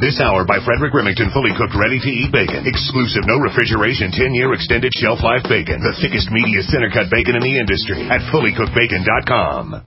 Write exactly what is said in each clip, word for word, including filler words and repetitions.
This hour by Frederick Remington, fully cooked, ready-to-eat bacon. Exclusive, no refrigeration, ten-year extended shelf life bacon. The thickest, meatiest, center-cut bacon in the industry at fully cooked bacon dot com.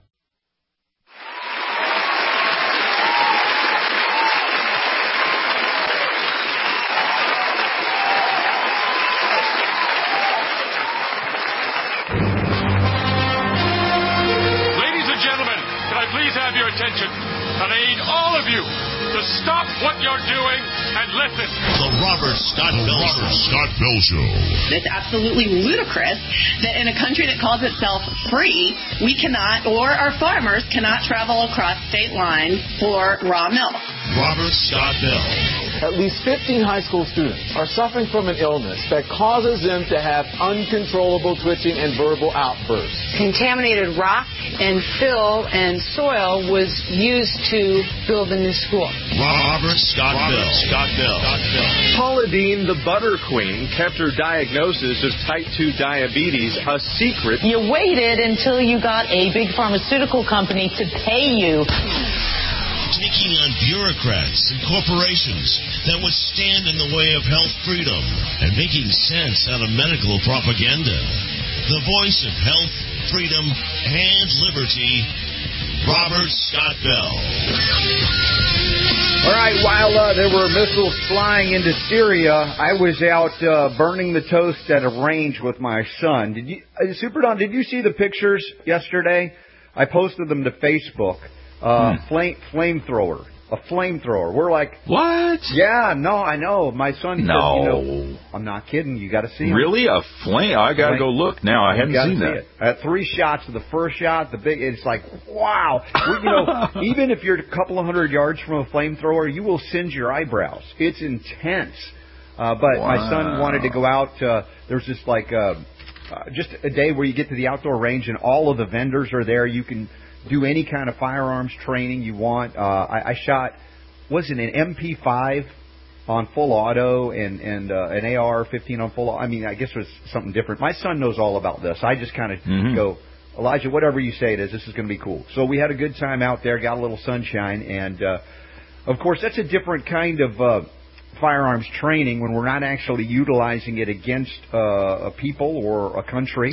Attention, and I need all of you to stop what you're doing and listen. The Robert Scott Bell Show. Scott Bell Show. It's absolutely ludicrous that in a country that calls itself free, we cannot, or our farmers cannot travel across state lines for raw milk. Robert Scott Bell. At least fifteen high school students are suffering from an illness that causes them to have uncontrollable twitching and verbal outbursts. Contaminated rock and fill and soil was used to build the new school. Robert Scott Bell. Scott Bell. Paula Deen, the butter queen, kept her diagnosis of type two diabetes a secret. You waited until you got a big pharmaceutical company to pay you. Taking on bureaucrats and corporations that would stand in the way of health freedom and making sense out of medical propaganda. The voice of health, freedom, and liberty, Robert Scott Bell. All right, while uh, there were missiles flying into Syria, I was out uh, burning the toast at a range with my son. Did you, uh, Super Don, did you see the pictures yesterday? I posted them to Facebook. Uh, hmm. flame flamethrower, a flamethrower. We're like, what? Yeah, no, I know. My son. No, says, you know, I'm not kidding. You got to see it. Really, a flame? I got to go look now. I haven't seen that. At three shots of the first shot, the big. It's like, wow. We, you know, even if you're a couple of hundred yards from a flamethrower, you will singe your eyebrows. It's intense. Uh, but wow. My son wanted to go out. Uh, there's this like uh, uh, just a day where you get to the outdoor range and all of the vendors are there. You can do any kind of firearms training you want. Uh, I, I shot, was it an M P five on full auto and, and uh, an A R fifteen on full auto? I mean, I guess it was something different. My son knows all about this. I just kind of mm-hmm. go, Elijah, whatever you say it is, this is going to be cool. So we had a good time out there, got a little sunshine, and, uh, of course, that's a different kind of uh, firearms training when we're not actually utilizing it against uh, a people or a country.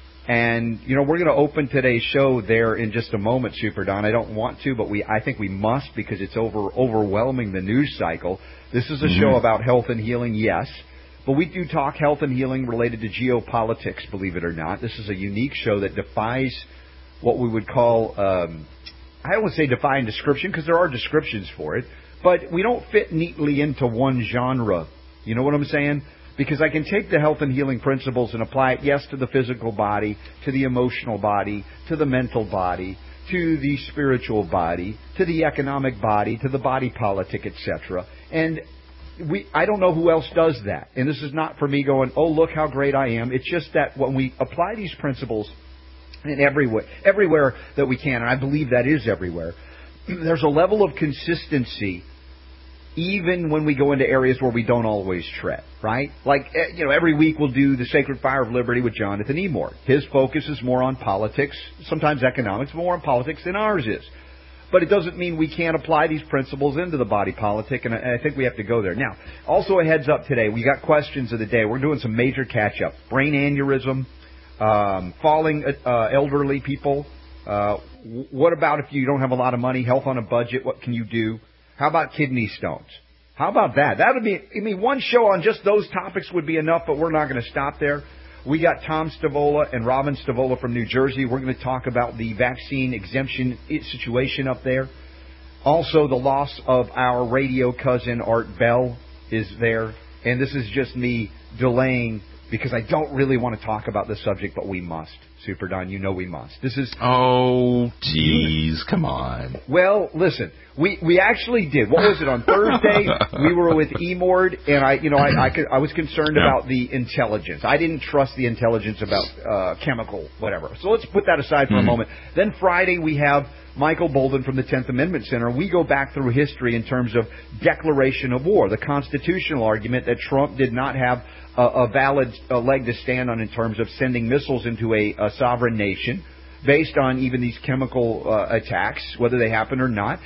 And, you know, we're going to open today's show there in just a moment, Super Don. I don't want to, but we I think we must because it's over overwhelming the news cycle. This is a mm-hmm. show about health and healing, yes. But we do talk health and healing related to geopolitics, believe it or not. This is a unique show that defies what we would call, um, I don't want to say defying description because there are descriptions for it. But we don't fit neatly into one genre. You know what I'm saying? Because I can take the health and healing principles and apply it, yes, to the physical body, to the emotional body, to the mental body, to the spiritual body, to the economic body, to the body politic, et cetera. And we, I don't know who else does that. And this is not for me going, oh, look how great I am. It's just that when we apply these principles in everywhere, everywhere that we can, and I believe that is everywhere, there's a level of consistency even when we go into areas where we don't always tread, right? Like, you know, every week we'll do the Sacred Fire of Liberty with Jonathan Emord. His focus is more on politics, sometimes economics, more on politics than ours is. But it doesn't mean we can't apply these principles into the body politic, and I think we have to go there. Now, also a heads up today, we got questions of the day. We're doing some major catch-up. Brain aneurysm, um, falling uh, elderly people. Uh, what about if you don't have a lot of money, health on a budget, what can you do? How about kidney stones? How about that? That would be, I mean, one show on just those topics would be enough, but we're not going to stop there. We got Tom Stavola and Robin Stavola from New Jersey. We're going to talk about the vaccine exemption situation up there. Also, the loss of our radio cousin, Art Bell, is there. And this is just me delaying because I don't really want to talk about this subject, but we must. Super Don, you know we must. This is... Oh, geez, come on. Well, listen, we we actually did. What was it, on Thursday? We were with Emord, and I, you know, I I, could, I was concerned yeah. about the intelligence. I didn't trust the intelligence about uh, chemical, whatever. So let's put that aside for mm-hmm. a moment. Then Friday we have Michael Bolden from the tenth Amendment Center. We go back through history in terms of declaration of war, the constitutional argument that Trump did not have a, a valid a leg to stand on in terms of sending missiles into a, a sovereign nation based on even these chemical uh, attacks, whether they happen or not.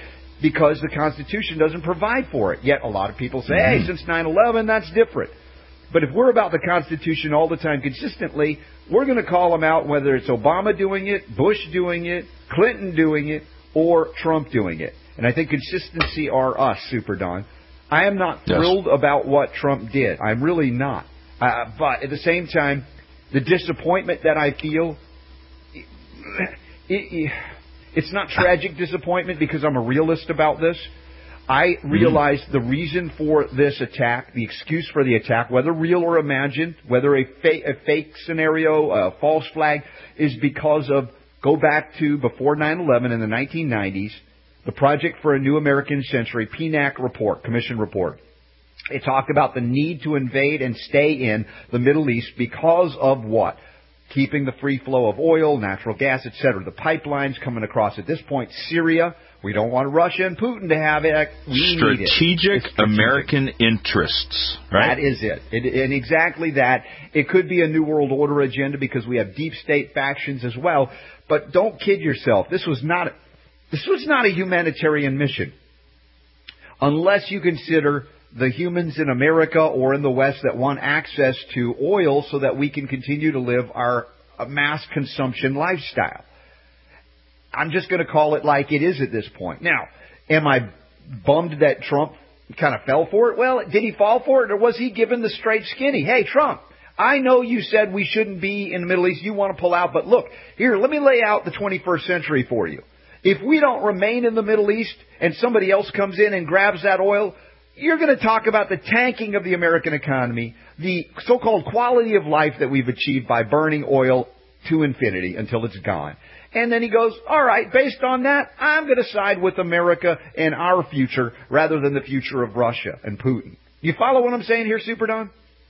because the Constitution doesn't provide for it. Yet a lot of people say, hey, since nine eleven, that's different. But if we're about the Constitution all the time consistently, we're going to call them out whether it's Obama doing it, Bush doing it, Clinton doing it, or Trump doing it. And I think consistency are us, Super Don. I am not yes. thrilled about what Trump did. I'm really not. Uh, but at the same time, the disappointment that I feel, it, it, it's not tragic disappointment because I'm a realist about this. I realize mm-hmm. the reason for this attack, the excuse for the attack, whether real or imagined, whether a fake, a fake scenario, a false flag, is because of, go back to before nine eleven in the nineteen nineties, the Project for a New American Century, P N A C report, Commission report. It talked about the need to invade and stay in the Middle East because of what? Keeping the free flow of oil, natural gas, et cetera. The pipelines coming across at this point, Syria. We don't want Russia and Putin to have it. We strategic, need it. Strategic American interests, right? That is it. it. And exactly that. It could be a New World Order agenda because we have deep state factions as well. But don't kid yourself. This was not, this was not a humanitarian mission. Unless you consider the humans in America or in the West that want access to oil so that we can continue to live our mass consumption lifestyle. I'm just going to call it like it is at this point. Now, am I bummed that Trump kind of fell for it? Well, did he fall for it, or was he given the straight skinny? Hey, Trump, I know you said we shouldn't be in the Middle East. You want to pull out, but look, here, let me lay out the twenty-first century for you. If we don't remain in the Middle East and somebody else comes in and grabs that oil, you're going to talk about the tanking of the American economy, the so-called quality of life that we've achieved by burning oil to infinity until it's gone. And then he goes, all right, based on that, I'm going to side with America and our future rather than the future of Russia and Putin. You follow what I'm saying here, Super Don?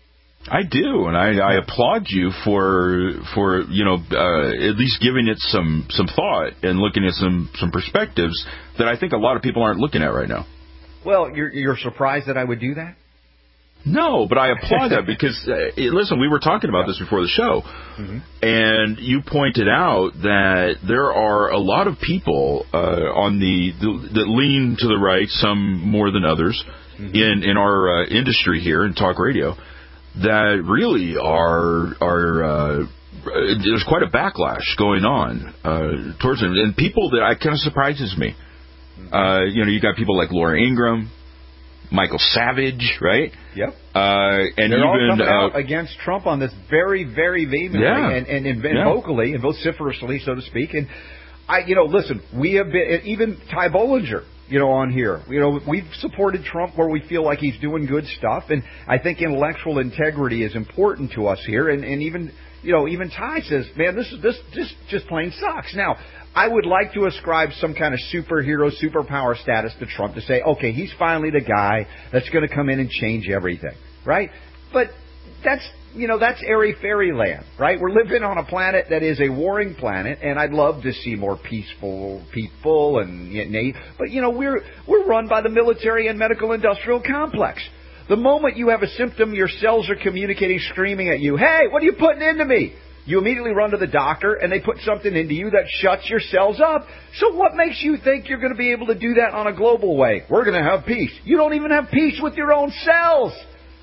I do, and I, I applaud you for, for you know, uh, at least giving it some, some thought and looking at some, some perspectives that I think a lot of people aren't looking at right now. Well, you're, you're surprised that I would do that? No, but I applaud that because, uh, listen, we were talking about this before the show, mm-hmm. and you pointed out that there are a lot of people uh, on the, the that lean to the right, some more than others, mm-hmm. in in our uh, industry here in talk radio, that really are are. Uh, there's quite a backlash going on uh, towards them, and people that I kind of surprises me. Mm-hmm. Uh, you know, you got people like Laura Ingraham, Michael Savage, right? Yep. Uh, and They're even all coming uh, out against Trump on this very, very vehemently yeah. and, and, and yeah. vocally and vociferously, so to speak. And I, you know, listen, we have been even Ty Bollinger, you know, on here. You know, we've supported Trump where we feel like he's doing good stuff, and I think intellectual integrity is important to us here. And, and even, you know, even Ty says, man, this is this this just plain sucks. Now, I would like to ascribe some kind of superhero, superpower status to Trump to say, okay, he's finally the guy that's going to come in and change everything, right? But that's, you know, that's airy-fairy land, right? We're living on a planet that is a warring planet, and I'd love to see more peaceful people, and but, you know, we're we're run by the military and medical-industrial complex. The moment you have a symptom, your cells are communicating, screaming at you, hey, what are you putting into me? You immediately run to the doctor, and they put something into you that shuts your cells up. So what makes you think you're going to be able to do that on a global way? We're going to have peace. You don't even have peace with your own cells.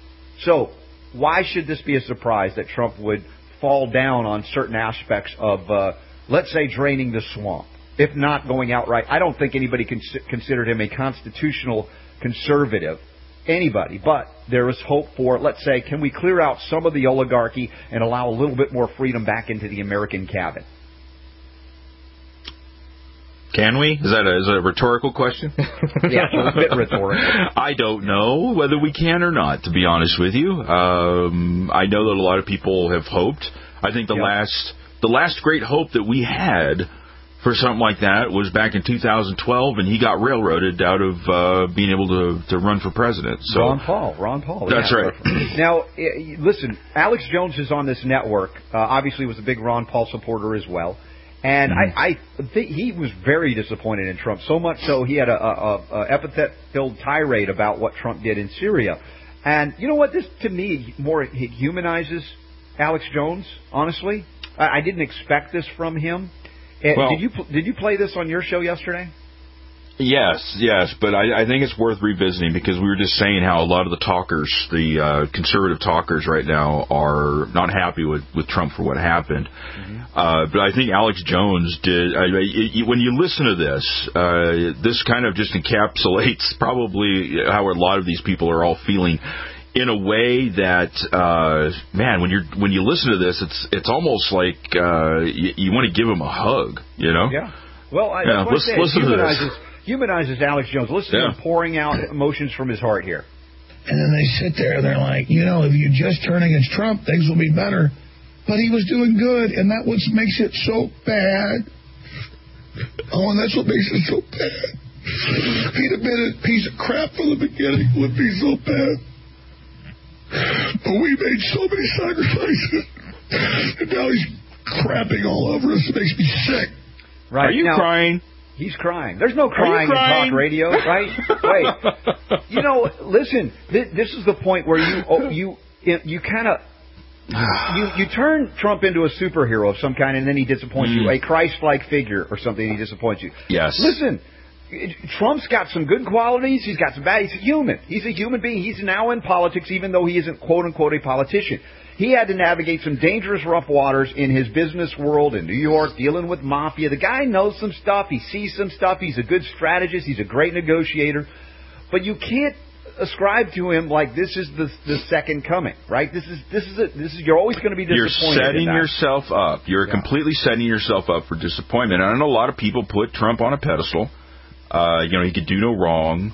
So why should this be a surprise that Trump would fall down on certain aspects of, uh, let's say, draining the swamp, if not going outright? I don't think anybody cons- considered him a constitutional conservative. Anybody, but there is hope for, let's say, can we clear out some of the oligarchy and allow a little bit more freedom back into the American cabin? Can we? Is that a, is that a rhetorical question? Yeah, it's a bit rhetorical. I don't know whether we can or not, to be honest with you. Um, I know that a lot of people have hoped. I think the yep. last the last great hope that we had for something like that was back in two thousand twelve, and he got railroaded out of uh, being able to, to run for president. So, Ron Paul. Ron Paul. That's yeah. right. Now, listen, Alex Jones is on this network. Uh, obviously was a big Ron Paul supporter as well. And mm-hmm. I, I think he was very disappointed in Trump, so much so he had a, a, a epithet-filled tirade about what Trump did in Syria. And you know what? This, to me, more humanizes Alex Jones, honestly. I, I didn't expect this from him. Well, did you did you play this on your show yesterday? Yes, yes, but I, I think it's worth revisiting because we were just saying how a lot of the talkers, the uh, conservative talkers right now, are not happy with, with Trump for what happened. Mm-hmm. Uh, but I think Alex Jones did. I, I, when you listen to this, uh, this kind of just encapsulates probably how a lot of these people are all feeling. In a way that, uh, man, when you're when you listen to this, it's it's almost like uh, you, you want to give him a hug, you know? Yeah. Well, I, yeah, let's, listen to this. Humanizes Alex Jones. Listen yeah. to him pouring out emotions from his heart here. And then they sit there and they're like, you know, if you just turn against Trump, things will be better. But he was doing good, and that's what makes it so bad. Oh, and that's what makes it so bad. If he'd have been a piece of crap from the beginning, it would be so bad. But we made so many sacrifices, and now he's crapping all over us. It makes me sick. Right. Are you now, crying? He's crying. There's no crying, crying? in talk radio, right? Wait. You know, listen. This, this is the point where you oh, you you kind of you you turn Trump into a superhero of some kind, and then he disappoints mm. you, a Christ-like figure or something. And he disappoints you. Yes. Listen. Trump's got some good qualities. He's got some bad. He's a human. He's a human being. He's now in politics, even though he isn't quote-unquote a politician. He had to navigate some dangerous, rough waters in his business world in New York, dealing with mafia. The guy knows some stuff. He sees some stuff. He's a good strategist. He's a great negotiator. But you can't ascribe to him like this is the the second coming, right? This is this is a, this is you're always going to be disappointed. You're setting in yourself up. You're yeah. completely setting yourself up for disappointment. I know a lot of people put Trump on a pedestal. Uh, you know, he could do no wrong.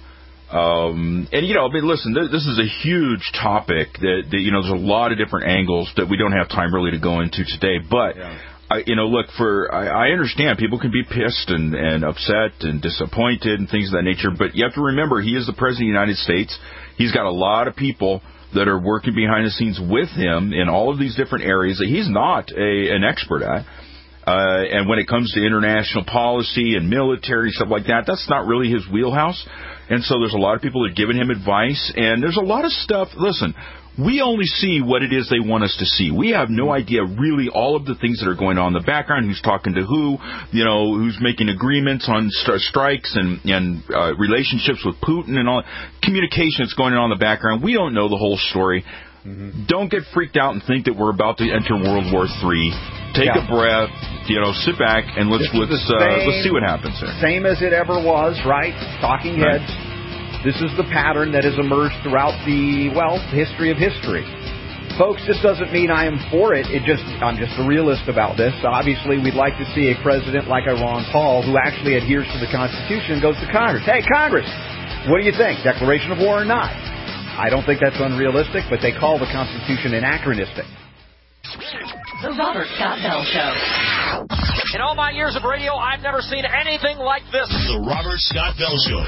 Um, and, you know, I mean, listen, th- this is a huge topic that, that, you know, there's a lot of different angles that we don't have time really to go into today. But, yeah. I, you know, look, for I, I understand people can be pissed and, and upset and disappointed and things of that nature. But you have to remember, he is the President of the United States. He's got a lot of people that are working behind the scenes with him in all of these different areas that he's not a, an expert at. Uh, and when it comes to international policy and military, stuff like that, that's not really his wheelhouse. And so there's a lot of people that are giving him advice. And there's a lot of stuff. Listen, we only see what it is they want us to see. We have no idea really all of the things that are going on in the background, who's talking to who, you know, who's making agreements on st- strikes and, and uh, relationships with Putin and all communication that's going on in the background. We don't know the whole story. Mm-hmm. Don't get freaked out and think that we're about to enter World War Three. Take yeah. a breath, you know, sit back and let's let's uh, let's see what happens there. Same as it ever was, right? Talking heads. Right. This is the pattern that has emerged throughout the well history of history. Folks, this doesn't mean I am for it. It just I'm just a realist about this. Obviously, we'd like to see a president like a Ron Paul who actually adheres to the Constitution and goes to Congress. Hey, Congress, what do you think? Declaration of war or not? I don't think that's unrealistic, but they call the Constitution anachronistic. The Robert Scott Bell Show. In all my years of radio, I've never seen anything like this. The Robert Scott Bell Show.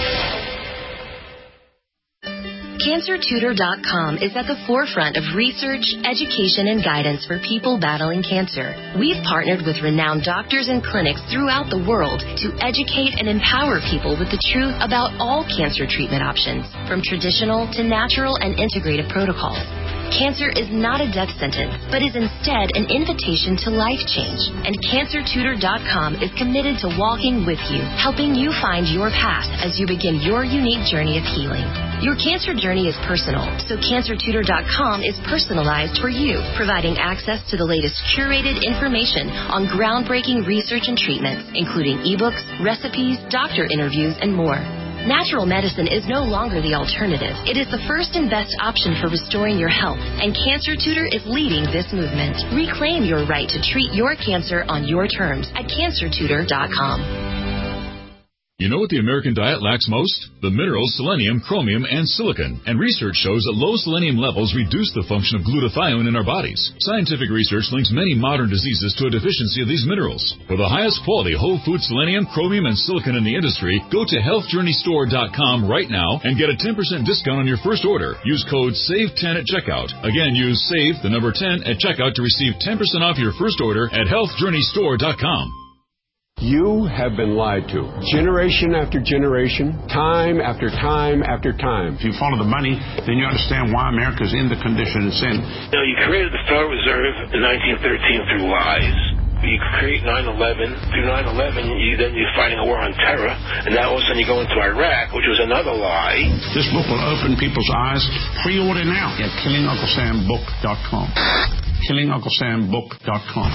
Cancer Tutor dot com is at the forefront of research, education, and guidance for people battling cancer. We've partnered with renowned doctors and clinics throughout the world to educate and empower people with the truth about all cancer treatment options, from traditional to natural and integrative protocols. Cancer is not a death sentence, but is instead an invitation to life change. And Cancer Tutor dot com is committed to walking with you, helping you find your path as you begin your unique journey of healing. Your cancer journey is personal, so Cancer Tutor dot com is personalized for you, providing access to the latest curated information on groundbreaking research and treatments, including ebooks, recipes, doctor interviews, and more. Natural medicine is no longer the alternative. It is the first and best option for restoring your health, and Cancer Tutor is leading this movement. Reclaim your right to treat your cancer on your terms at Cancer Tutor dot com. You know what the American diet lacks most? The minerals selenium, chromium, and silicon. And research shows that low selenium levels reduce the function of glutathione in our bodies. Scientific research links many modern diseases to a deficiency of these minerals. For the highest quality whole food selenium, chromium, and silicon in the industry, go to health journey store dot com right now and get a ten percent discount on your first order. Use code save ten at checkout. Again, use SAVE, the number ten, at checkout to receive ten percent off your first order at health journey store dot com. You have been lied to. Generation after generation, time after time after time. If you follow the money, then you understand why America's in the condition it's in. You know, you created the Federal Reserve in nineteen thirteen through lies. You create nine eleven. Through nine eleven, you, then you're fighting a war on terror, and now all of a sudden you go into Iraq, which was another lie. This book will open people's eyes. Pre-order now at killing uncle sam book dot com. killing uncle sam book dot com.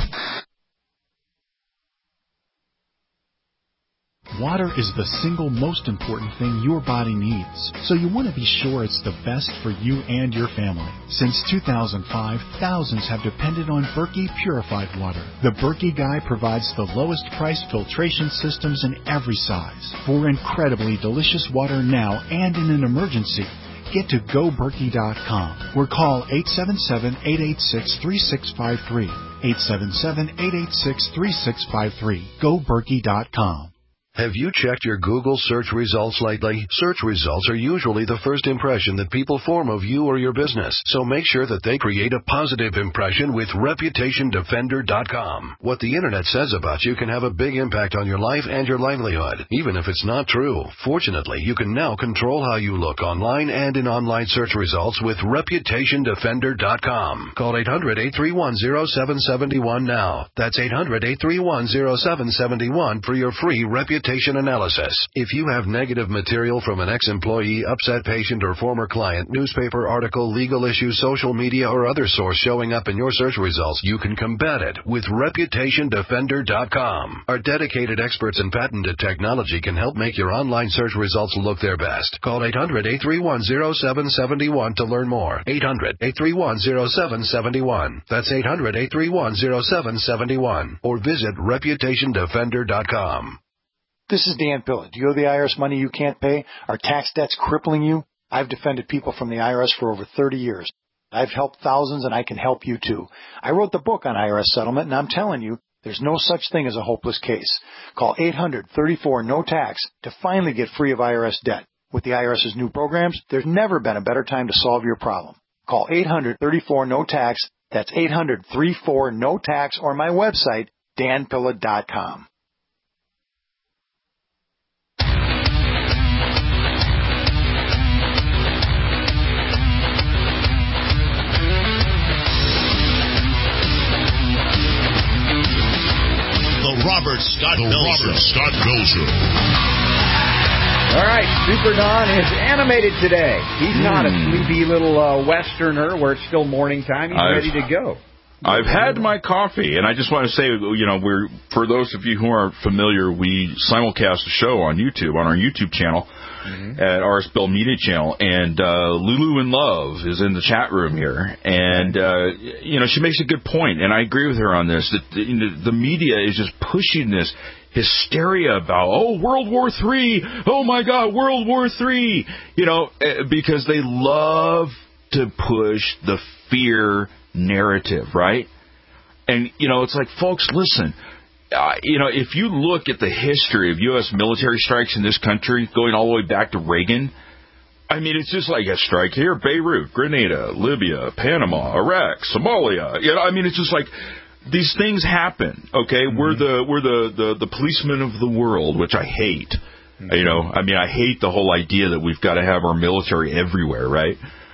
Water is the single most important thing your body needs, so you want to be sure it's the best for you and your family. Since two thousand five, thousands have depended on Berkey purified water. The Berkey Guy provides the lowest price filtration systems in every size. For incredibly delicious water now and in an emergency, get to go berkey dot com or call eight seven seven, eight eight six, three six five three. eight seven seven, eight eight six, three six five three. go berkey dot com. Have you checked your Google search results lately? Search results are usually the first impression that people form of you or your business, so make sure that they create a positive impression with reputation defender dot com. What the Internet says about you can have a big impact on your life and your livelihood, even if it's not true. Fortunately, you can now control how you look online and in online search results with reputation defender dot com. Call eight hundred, eight three one, zero seven seven one now. That's eight hundred, eight three one, zero seven seven one for your free reputation analysis. If you have negative material from an ex-employee, upset patient, or former client, newspaper article, legal issue, social media, or other source showing up in your search results, you can combat it with reputation defender dot com. Our dedicated experts in patented technology can help make your online search results look their best. Call eight hundred, eight three one, zero seven seven one to learn more. eight hundred, eight three one, zero seven seven one. That's eight hundred, eight three one, zero seven seven one. Or visit reputation defender dot com. This is Dan Pilla. Do you owe the I R S money you can't pay? Are tax debts crippling you? I've defended people from the I R S for over thirty years. I've helped thousands, and I can help you too. I wrote the book on I R S settlement, and I'm telling you, there's no such thing as a hopeless case. Call eight hundred, thirty-four, no tax to finally get free of I R S debt. With the IRS's new programs, there's never been a better time to solve your problem. Call eight hundred, thirty-four, no tax. That's eight hundred, thirty-four, no tax, or my website, dan pilla dot com. Robert Scott Bell Robert Scott Bell Show. All right, Super Don is animated today. He's mm. not a sleepy little uh, Westerner where it's still morning time. He's I've, ready to go. I've had my coffee, and I just want to say, you know, we're for those of you who aren't familiar, we simulcast the show on YouTube, on our YouTube channel, mm-hmm. at R S Bell Media Channel, and uh, Lulu in Love is in the chat room here, and uh, you know, she makes a good point, and I agree with her on this, that the, you know, the media is just pushing this hysteria about, oh, World War Three, oh my God, World War Three, you know, because they love to push the fear narrative, right? And, you know, it's like, folks, listen, uh, you know, if you look at the history of U S military strikes in this country, going all the way back to Reagan, I mean, it's just like a strike here, Beirut, Grenada, Libya, Panama, Iraq, Somalia. You know, I mean, it's just like these things happen, okay? Mm-hmm. We're the we're the, the, the policemen of the world, which I hate. Mm-hmm. You know, I mean, I hate the whole idea that we've got to have our military everywhere, right?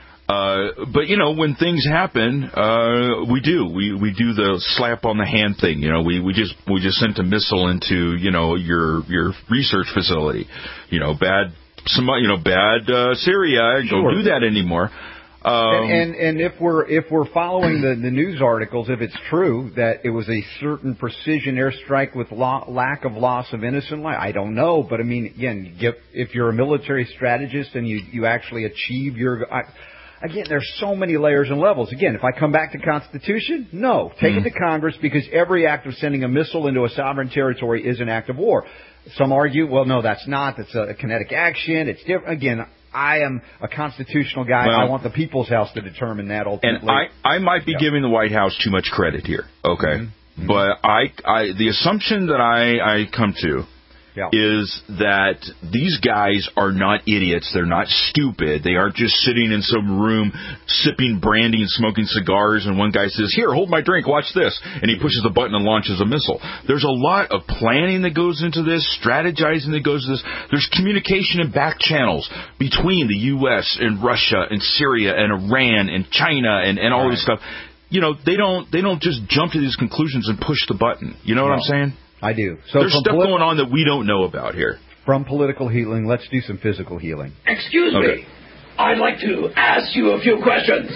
Uh, but, you know, when things happen, uh, we do. We we do the slap on the hand thing. You know, we, we just we just sent a missile into, you know, your your research facility. You know, bad some you know bad uh, Syria. Sure. Don't do that anymore. Um, and, and and if we're if we're following the, the news articles, if it's true that it was a certain precision airstrike with lo- lack of loss of innocent life, I don't know. But I mean, again, if, if you're a military strategist and you you actually achieve your I, Again, there's so many layers and levels. Again, if I come back to Constitution, no. Take mm. it to Congress, because every act of sending a missile into a sovereign territory is an act of war. Some argue, well, no, that's not. That's a kinetic action. It's different. Again, I am a constitutional guy. Well, I want the people's house to determine that ultimately. And I, I might be yeah. giving the White House too much credit here, okay? Mm-hmm. But I, I, the assumption that I, I come to Yeah. is that these guys are not idiots. They're not stupid. They aren't just sitting in some room sipping brandy and smoking cigars, and one guy says, here, hold my drink, watch this, and he pushes a button and launches a missile. There's a lot of planning that goes into this, strategizing that goes into this. There's communication and back channels between the U S and Russia and Syria and Iran and China and, and all right. this stuff. you know, they don't they don't just jump to these conclusions and push the button. You know what no, I'm saying? I do. So there's stuff politi- going on that we don't know about here. From political healing, let's do some physical healing. Excuse okay. me. I'd like to ask you a few questions.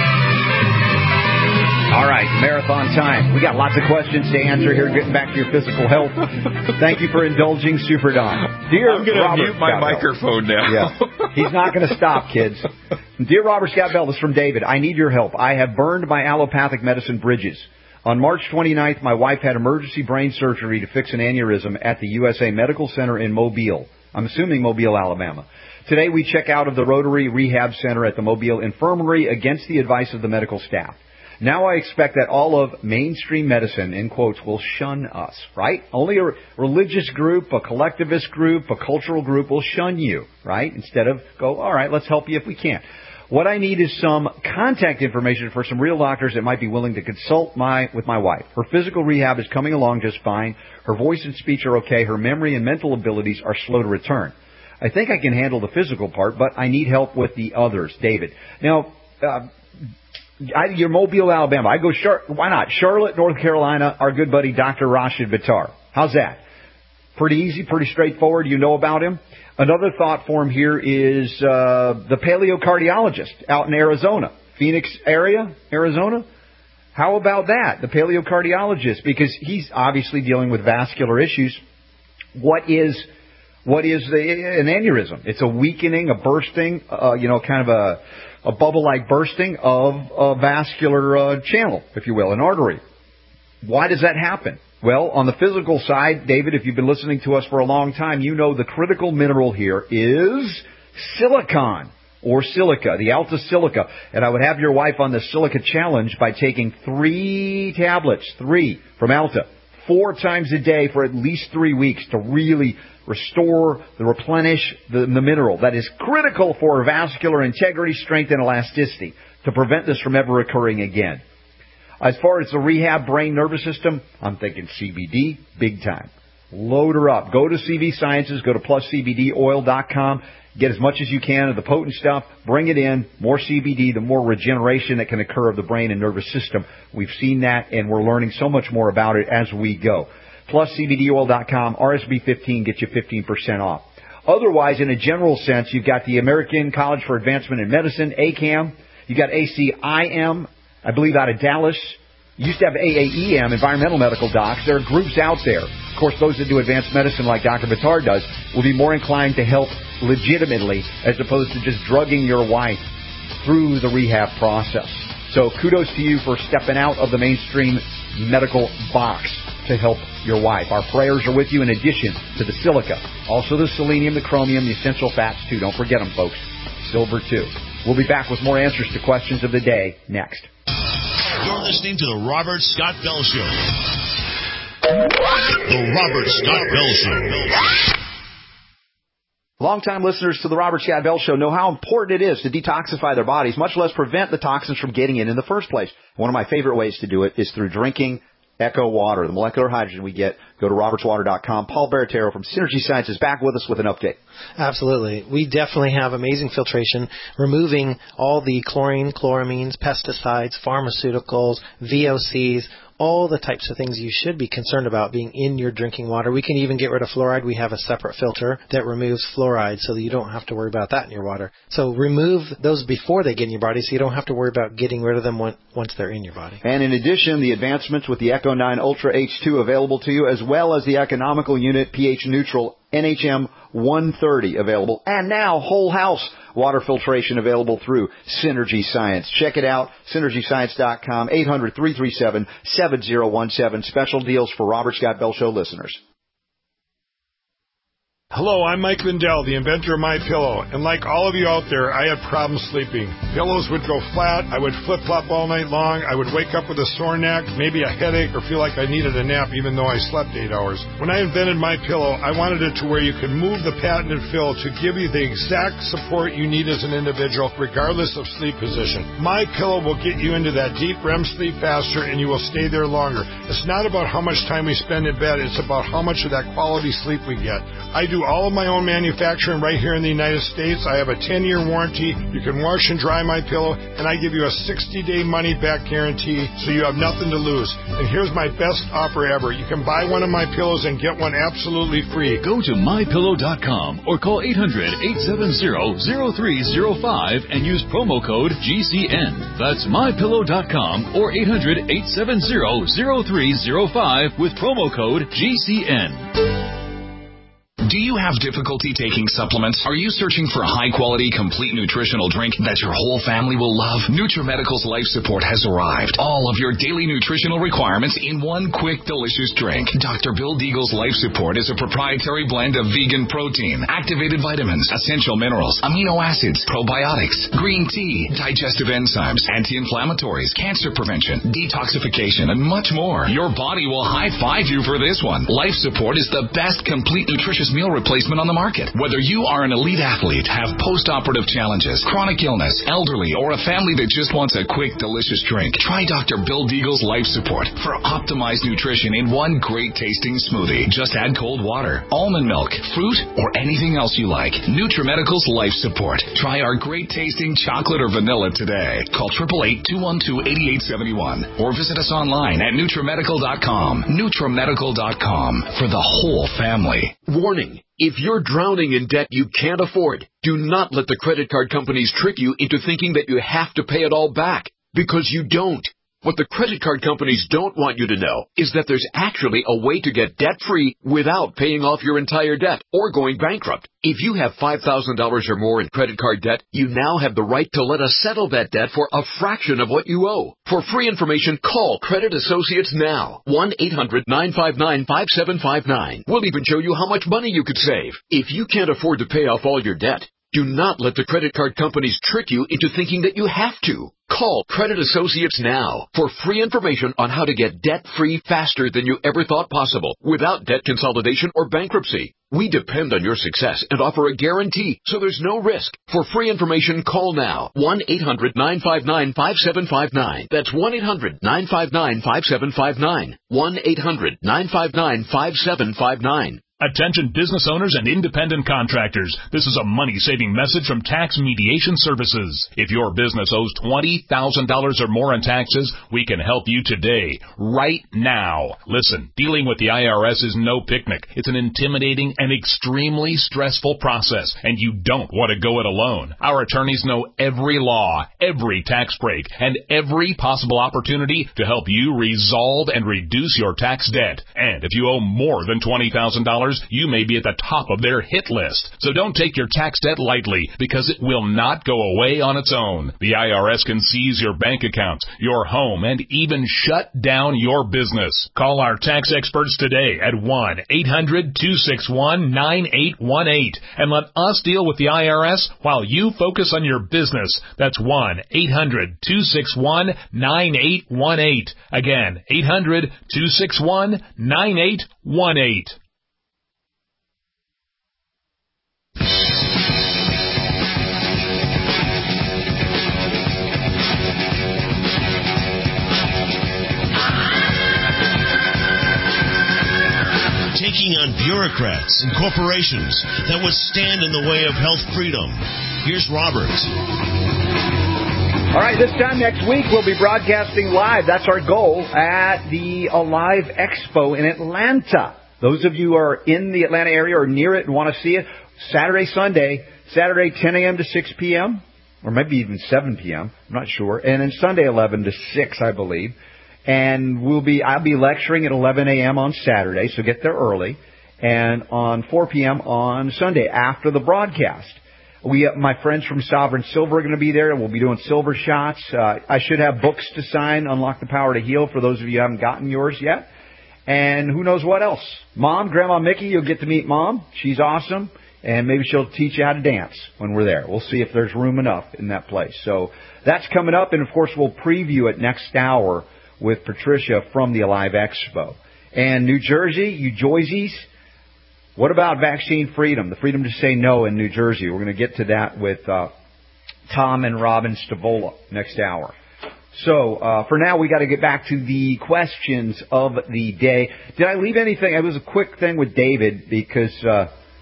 All right, marathon time. We got lots of questions to answer here, getting back to your physical health. Thank you for indulging Super Don. Dear I'm going to Robert mute my Scott microphone Bell. now. Yeah. He's not going to stop, kids. Dear Robert Scott Bell, this is from David. I need your help. I have burned my allopathic medicine bridges. On March twenty-ninth, my wife had emergency brain surgery to fix an aneurysm at the U S A Medical Center in Mobile. I'm assuming Mobile, Alabama. Today we check out of the Rotary Rehab Center at the Mobile Infirmary against the advice of the medical staff. Now I expect that all of mainstream medicine, in quotes, will shun us, right? Only a religious group, a collectivist group, a cultural group will shun you, right? Instead of go, all right, let's help you if we can. What I need is some contact information for some real doctors that might be willing to consult my with my wife. Her physical rehab is coming along just fine. Her voice and speech are okay. Her memory and mental abilities are slow to return. I think I can handle the physical part, but I need help with the others. David. Now, uh, I, you're Mobile, Alabama. I go, Char- why not? Charlotte, North Carolina, our good buddy Doctor Rashid Buttar. How's that? Pretty easy, pretty straightforward. You know about him. Another thought form here is uh, the paleocardiologist out in Arizona, Phoenix area, Arizona. How about that? The paleocardiologist, because he's obviously dealing with vascular issues. What is what is the, an aneurysm? It's a weakening, a bursting, uh, you know, kind of a a bubble-like bursting of a vascular uh, channel, if you will, an artery. Why does that happen? Well, on the physical side, David, if you've been listening to us for a long time, you know the critical mineral here is silicon or silica, the Alta Silica. And I would have your wife on the Silica Challenge by taking three tablets, three from Alta, four times a day for at least three weeks to really restore, the replenish the, the mineral that is critical for vascular integrity, strength, and elasticity to prevent this from ever occurring again. As far as the rehab brain nervous system, I'm thinking C B D, big time. Load her up. Go to C V Sciences, go to plus C B D oil dot com, get as much as you can of the potent stuff, bring it in, more C B D, the more regeneration that can occur of the brain and nervous system. We've seen that, and we're learning so much more about it as we go. plus C B D oil dot com, R S B fifteen gets you fifteen percent off. Otherwise, in a general sense, you've got the American College for Advancement in Medicine, A C A M. You've got A C I M, I believe out of Dallas. You used to have A A E M, Environmental Medical Docs. There are groups out there. Of course, those that do advanced medicine like Doctor Buttar does will be more inclined to help legitimately as opposed to just drugging your wife through the rehab process. So kudos to you for stepping out of the mainstream medical box to help your wife. Our prayers are with you in addition to the silica. Also the selenium, the chromium, the essential fats too. Don't forget them, folks. Silver too. We'll be back with more answers to questions of the day next. You're listening to The Robert Scott Bell Show. The Robert Scott Bell Show. Longtime listeners to the Robert Scott Bell Show know how important it is to detoxify their bodies, much less prevent the toxins from getting in in the first place. One of my favorite ways to do it is through drinking Echo Water, the molecular hydrogen we get. Go to roberts water dot com. Paul Baratero from Synergy Science is back with us with an update. Absolutely. We definitely have amazing filtration, removing all the chlorine, chloramines, pesticides, pharmaceuticals, V O Cs, all the types of things you should be concerned about being in your drinking water. We can even get rid of fluoride. We have a separate filter that removes fluoride so that you don't have to worry about that in your water. So remove those before they get in your body so you don't have to worry about getting rid of them once they're in your body. And in addition, the advancements with the Echo nine Ultra H two available to you, as well as the economical unit pH neutral N H M one thirty available, and now whole house water filtration available through Synergy Science. Check it out, synergy science dot com, eight hundred, three three seven, seven zero one seven. Special deals for Robert Scott Bell Show listeners. Hello, I'm Mike Lindell, the inventor of MyPillow, and like all of you out there, I had problems sleeping. Pillows would go flat, I would flip-flop all night long, I would wake up with a sore neck, maybe a headache, or feel like I needed a nap even though I slept eight hours. When I invented MyPillow, I wanted it to where you could move the patented fill to give you the exact support you need as an individual, regardless of sleep position. MyPillow will get you into that deep R E M sleep faster, and you will stay there longer. It's not about how much time we spend in bed, it's about how much of that quality sleep we get. I do do all of my own manufacturing right here in the United States. I have a ten-year warranty. You can wash and dry my pillow, and I give you a sixty-day money-back guarantee, so you have nothing to lose. And here's my best offer ever. You can buy one of my pillows and get one absolutely free. Go to my pillow dot com or call eight hundred, eight seven zero, zero three zero five and use promo code G C N. That's my pillow dot com or eight hundred, eight seven zero, zero three zero five with promo code G C N. Do you have difficulty taking supplements? Are you searching for a high-quality, complete nutritional drink that your whole family will love? NutriMedical's Life Support has arrived. All of your daily nutritional requirements in one quick, delicious drink. Doctor Bill Deagle's Life Support is a proprietary blend of vegan protein, activated vitamins, essential minerals, amino acids, probiotics, green tea, digestive enzymes, anti-inflammatories, cancer prevention, detoxification, and much more. Your body will high-five you for this one. Life Support is the best complete nutritious meal replacement on the market. Whether you are an elite athlete, have post-operative challenges, chronic illness, elderly, or a family that just wants a quick, delicious drink, try Doctor Bill Deagle's Life Support for optimized nutrition in one great-tasting smoothie. Just add cold water, almond milk, fruit, or anything else you like. NutriMedical's Life Support. Try our great-tasting chocolate or vanilla today. Call eight eight eight, two one two, eight eight seven one or visit us online at NutriMedical dot com. NutriMedical dot com for the whole family. Warning. If you're drowning in debt you can't afford, do not let the credit card companies trick you into thinking that you have to pay it all back, because you don't. What the credit card companies don't want you to know is that there's actually a way to get debt-free without paying off your entire debt or going bankrupt. If you have five thousand dollars or more in credit card debt, you now have the right to let us settle that debt for a fraction of what you owe. For free information, call Credit Associates now. one eight hundred, nine five nine, five seven five nine. We'll even show you how much money you could save. If you can't afford to pay off all your debt, do not let the credit card companies trick you into thinking that you have to. Call Credit Associates now for free information on how to get debt-free faster than you ever thought possible without debt consolidation or bankruptcy. We depend on your success and offer a guarantee, so there's no risk. For free information, call now. one eight hundred, nine five nine, five seven five nine. That's one eight hundred, nine five nine, five seven five nine. one eight hundred, nine five nine, five seven five nine. Attention business owners and independent contractors. This is a money-saving message from Tax Mediation Services. If your business owes twenty thousand dollars or more in taxes, we can help you today, right now. Listen, dealing with the I R S is no picnic. It's an intimidating and extremely stressful process, and you don't want to go it alone. Our attorneys know every law, every tax break, and every possible opportunity to help you resolve and reduce your tax debt. And if you owe more than twenty thousand dollars, you may be at the top of their hit list. So don't take your tax debt lightly, because it will not go away on its own. The I R S can seize your bank accounts, your home, and even shut down your business. Call our tax experts today at one eight hundred, two six one, nine eight one eight and let us deal with the I R S while you focus on your business. That's one eight hundred, two six one, nine eight one eight. Again, eight hundred, two six one, nine eight one eight. Taking on bureaucrats and corporations that would stand in the way of health freedom. Here's Robert. All right, this time next week we'll be broadcasting live. That's our goal at the Alive Expo in Atlanta. Those of you who are in the Atlanta area or near it and want to see it, Saturday, Sunday, Saturday ten a.m. to six p.m., or maybe even seven p.m., I'm not sure, and then Sunday eleven to six, I believe. And we'll be, I'll be lecturing at eleven a.m. on Saturday, so get there early, and on four p.m. on Sunday after the broadcast. We, my friends from Sovereign Silver are going to be there, and we'll be doing silver shots. Uh, I should have books to sign, Unlock the Power to Heal, for those of you who haven't gotten yours yet. And who knows what else. Mom, Grandma Mickey, you'll get to meet Mom. She's awesome. And maybe she'll teach you how to dance when we're there. We'll see if there's room enough in that place. So that's coming up, and of course we'll preview it next hour with Patricia from the Alive Expo. And New Jersey, you Joysies, what about vaccine freedom, the freedom to say no in New Jersey? We're going to get to that with uh, Tom and Robin Stavola next hour. So uh, for now, we got to get back to the questions of the day. Did I leave anything? It was a quick thing with David, because uh,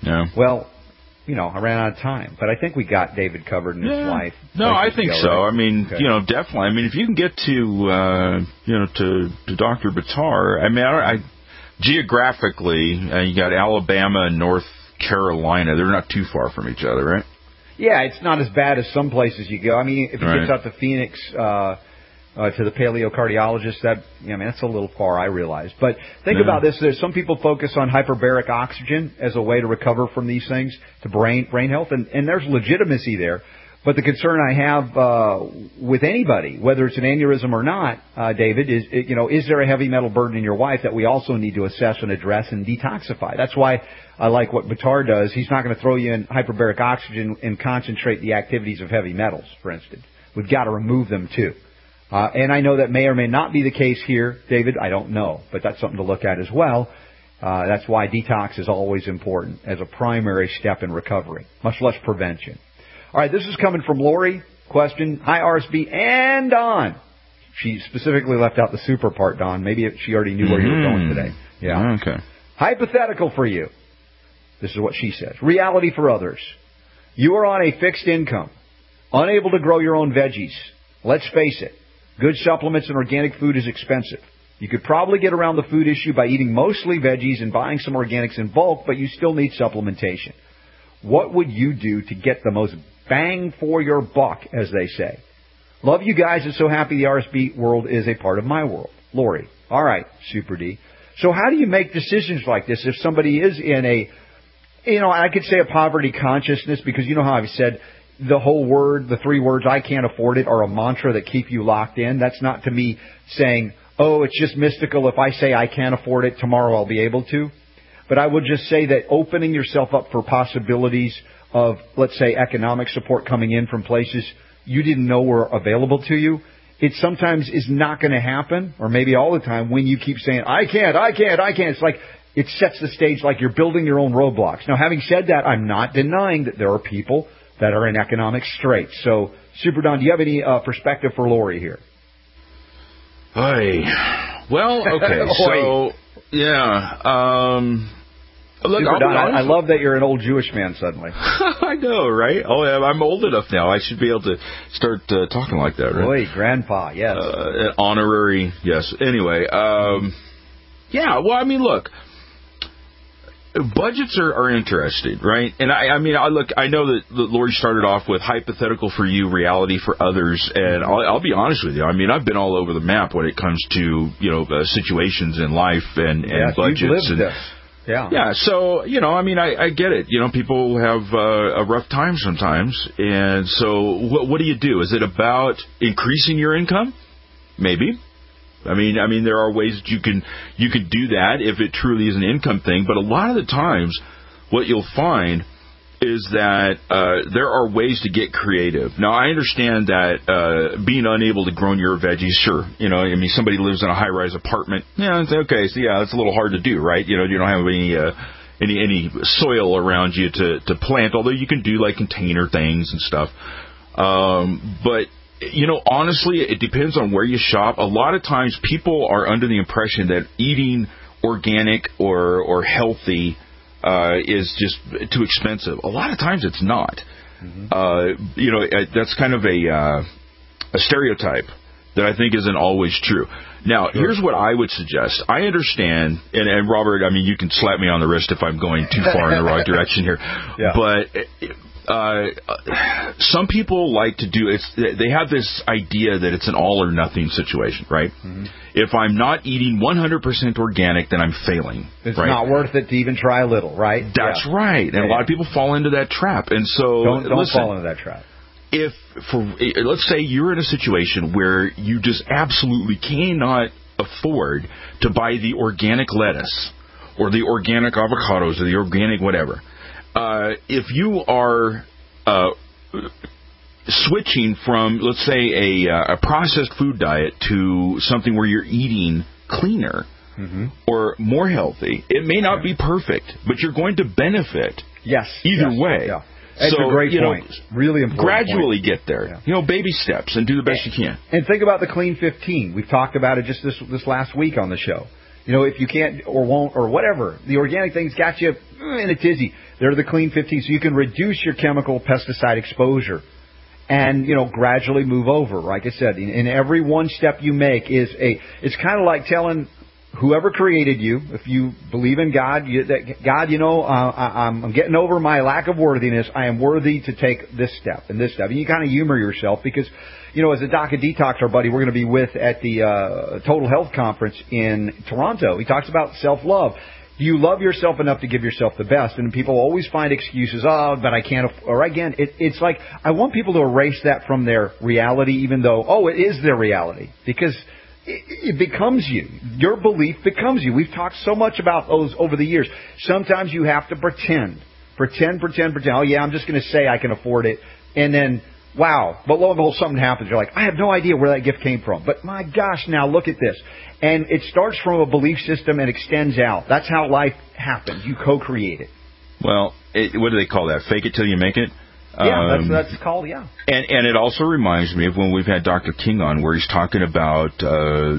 Yeah. Well, you know, I ran out of time, but I think we got David covered and his yeah. wife. No, I think go, so. right? I mean, okay. you know, definitely. I mean, if you can get to, uh, you know, to, to Doctor Buttar, I mean, I, I geographically, uh, you got Alabama and North Carolina. They're not too far from each other, right? Yeah, it's not as bad as some places you go. I mean, if it right. gets out to Phoenix, uh, uh, to the paleocardiologist, that, I mean, that's a little far, I realize. But think yeah. about this. There's some people focus on hyperbaric oxygen as a way to recover from these things, to brain, brain health, and, and there's legitimacy there. But the concern I have, uh, with anybody, whether it's an aneurysm or not, uh, David, is, you know, is there a heavy metal burden in your wife that we also need to assess and address and detoxify? That's why I like what Buttar does. He's not going to throw you in hyperbaric oxygen and concentrate the activities of heavy metals, for instance. We've got to remove them too. Uh, and I know that may or may not be the case here, David. I don't know, but that's something to look at as well. Uh, that's why detox is always important as a primary step in recovery, much less prevention. All right, this is coming from Lori. Question. Hi, R S B and Don. She specifically left out the super part, Don. Maybe she already knew where you were going today. Yeah. Okay. Hypothetical for you. This is what she says. Reality for others. You are on a fixed income, unable to grow your own veggies. Let's face it. Good supplements and organic food is expensive. You could probably get around the food issue by eating mostly veggies and buying some organics in bulk, but you still need supplementation. What would you do to get the most bang for your buck, as they say? Love you guys and so happy the R S B world is a part of my world. Lori. All right, Super D. So how do you make decisions like this if somebody is in a, you know, I could say a poverty consciousness, because you know how I've said the whole word, the three words, I can't afford it, are a mantra that keep you locked in. That's not to me saying, oh, it's just mystical. If I say I can't afford it, tomorrow I'll be able to. But I would just say that opening yourself up for possibilities of, let's say, economic support coming in from places you didn't know were available to you, it sometimes is not going to happen, or maybe all the time, when you keep saying, I can't, I can't, I can't. It's like it sets the stage like you're building your own roadblocks. Now, having said that, I'm not denying that there are people that are in economic straits. So, Super Don, do you have any uh, perspective for Lori here? Hi. Well, okay, so, yeah. Um, look, Super Don, I, I love that you're an old Jewish man suddenly. I know, right? Oh, yeah, I'm old enough now. I should be able to start uh, talking like that, right? Boy, grandpa, yes. Uh, honorary, yes. Anyway, um, yeah, well, I mean, look. Budgets are, are interesting, right? And I, I mean, I look. I know that, that Lori started off with hypothetical for you, reality for others, and I'll, I'll be honest with you. I mean, I've been all over the map when it comes to you know uh, situations in life and, and yes, budgets. You've lived and this. Yeah, yeah. So you know, I mean, I, I get it. You know, people have uh, a rough time sometimes, and so what, what do you do? Is it about increasing your income? Maybe. I mean, I mean, there are ways that you can you can do that if it truly is an income thing. But a lot of the times, what you'll find is that uh, there are ways to get creative. Now, I understand that uh, being unable to grow your veggies, sure. You know, I mean, somebody lives in a high-rise apartment. Yeah, it's okay. So yeah, it's a little hard to do, right? You know, you don't have any uh, any any soil around you to to plant. Although you can do like container things and stuff. Um, but you know, honestly, it depends on where you shop. A lot of times people are under the impression that eating organic or, or healthy uh, is just too expensive. A lot of times it's not. Mm-hmm. Uh, you know, that's kind of a, uh, a stereotype that I think isn't always true. Now, sure. Here's what I would suggest. I understand, and, and Robert, I mean, you can slap me on the wrist if I'm going too far in the wrong direction here. Yeah. But Uh, some people like to do it's. They have this idea that it's an all or nothing situation, right? Mm-hmm. If I'm not eating one hundred percent organic, then I'm failing. It's right? not worth it to even try a little, right? That's yeah. right. And yeah, a lot yeah. of people fall into that trap. And so, don't, don't listen, fall into that trap. If for let's say you're in a situation where you just absolutely cannot afford to buy the organic lettuce or the organic avocados or the organic whatever. Uh, if you are uh, switching from, let's say, a, a processed food diet to something where you're eating cleaner mm-hmm. or more healthy, it may not be perfect, but you're going to benefit yes, either yes, way. Yeah. That's so, a great you point. Know, really important gradually point. get there. Yeah. You know, baby steps and do the best you can. And think about the Clean fifteen. We've talked about it just this this last week on the show. You know, if you can't or won't or whatever, the organic things got you in a tizzy. They're the Clean fifteen, so you can reduce your chemical pesticide exposure and, you know, gradually move over. Like I said, in, in every one step you make is a, it's kind of like telling whoever created you, if you believe in God, you, that God, you know, uh, I, I'm getting over my lack of worthiness. I am worthy to take this step and this step. And you kind of humor yourself because, you know, as a Doc of Detox, our buddy, we're going to be with at the uh, Total Health Conference in Toronto. He talks about self-love. Do you love yourself enough to give yourself the best? And people always find excuses. Oh, but I can't. Aff-. Or again, it, it's like I want people to erase that from their reality, even though, oh, it is their reality, because it becomes you. Your belief becomes you. We've talked so much about those over the years. Sometimes you have to pretend. Pretend, pretend, pretend. Oh, yeah, I'm just going to say I can afford it. And then, wow. But lo and behold, something happens. You're like, I have no idea where that gift came from. But my gosh, now look at this. And it starts from a belief system and extends out. That's how life happens. You co-create it. Well, it, what do they call that? Fake it till you make it? Yeah, um, that's, that's called, yeah. And, and it also reminds me of when we've had Doctor King on, where he's talking about uh,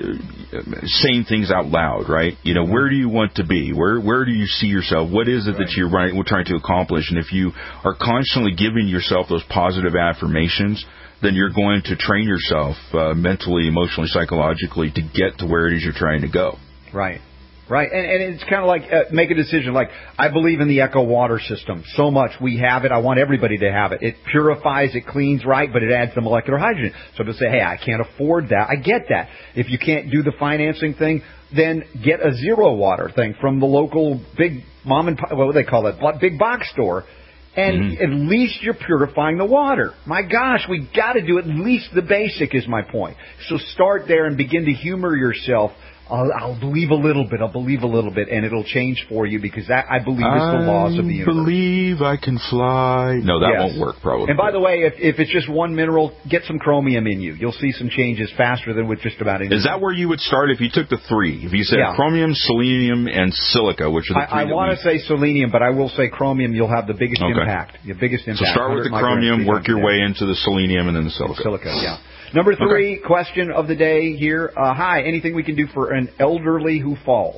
saying things out loud, right? You know, where do you want to be? Where where do you see yourself? What is it right. that you're right, we're trying to accomplish? And if you are constantly giving yourself those positive affirmations, then you're going to train yourself uh, mentally, emotionally, psychologically to get to where it is you're trying to go. Right. Right, and, and it's kind of like uh, make a decision. Like, I believe in the Echo water system so much. We have it. I want everybody to have it. It purifies, it cleans right, but it adds the molecular hydrogen. So people say, hey, I can't afford that. I get that. If you can't do the financing thing, then get a zero water thing from the local big mom and pop, what do they call it, big box store. And mm-hmm. at least you're purifying the water. My gosh, we got to do at least the basic is my point. So start there and begin to humor yourself. I'll, I'll believe a little bit. I'll believe a little bit, and it'll change for you because that, I believe, is the laws of the universe. I believe I can fly. No, that yes. won't work, probably. And by the way, if, if it's just one mineral, get some chromium in you. You'll see some changes faster than with just about anything. Is that where you would start if you took the three? If you said yeah. chromium, selenium, and silica, which are the three? I, I want to say selenium, but I will say chromium. You'll have the biggest okay. impact. The biggest impact. So start with the chromium, work your way into the selenium, and then the silica. Silica, yeah. Number three, okay. question of the day here. Uh, hi, anything we can do for an elderly who falls?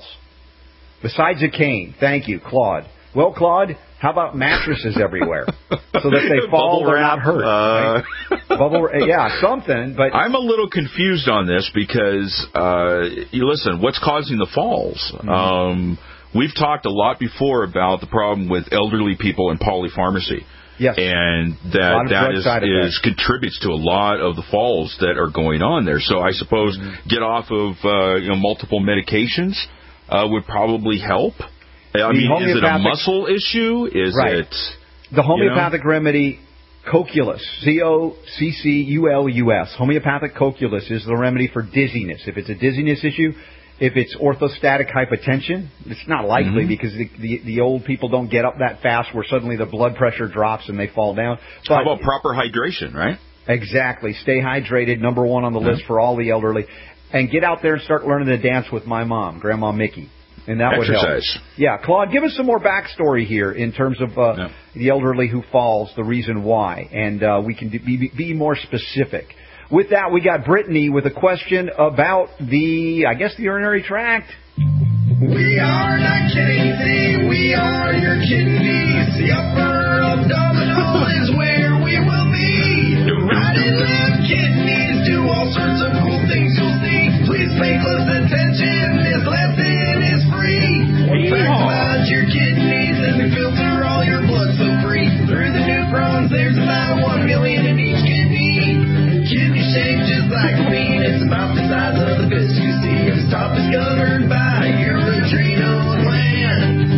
Besides a cane. Thank you, Claude. Well, Claude, how about mattresses everywhere so that they fall or not hurt? Uh... Right? Bubble, yeah, something. But I'm a little confused on this because, uh, you listen, what's causing the falls? Mm-hmm. Um, we've talked a lot before about the problem with elderly people in polypharmacy. Yes. And that that is, is contributes to a lot of the falls that are going on there. So I suppose mm-hmm. get off of uh, you know multiple medications uh, would probably help. I the mean, is it a muscle issue? Is right. it the homeopathic you know? remedy? Coculus, C O C C U L U S. Homeopathic coculus is the remedy for dizziness. If it's a dizziness issue. If it's orthostatic hypotension, it's not likely mm-hmm. because the, the the old people don't get up that fast where suddenly the blood pressure drops and they fall down. But how about proper hydration, right? Exactly. Stay hydrated, number one on the yeah. list for all the elderly. And get out there and start learning to dance with my mom, Grandma Mickey. And that Exercise. would help. Yeah, Claude, give us some more backstory here in terms of uh, yeah. the elderly who falls, the reason why. And uh, we can be, be more specific. With that, we got Brittany with a question about the, I guess, the urinary tract. We are not kidding, we are your kidneys. The upper abdominal is where we will be. The right and left kidneys do all sorts of cool things you'll see. Please pay close attention, this lesson is free. One fact about your kidneys and they filter all your blood so free. Through the nephrons, there's about one million in each kidney. Kidney shaped just like a bean. It's about the size of the fist you see. Its top is covered by your adrenal gland.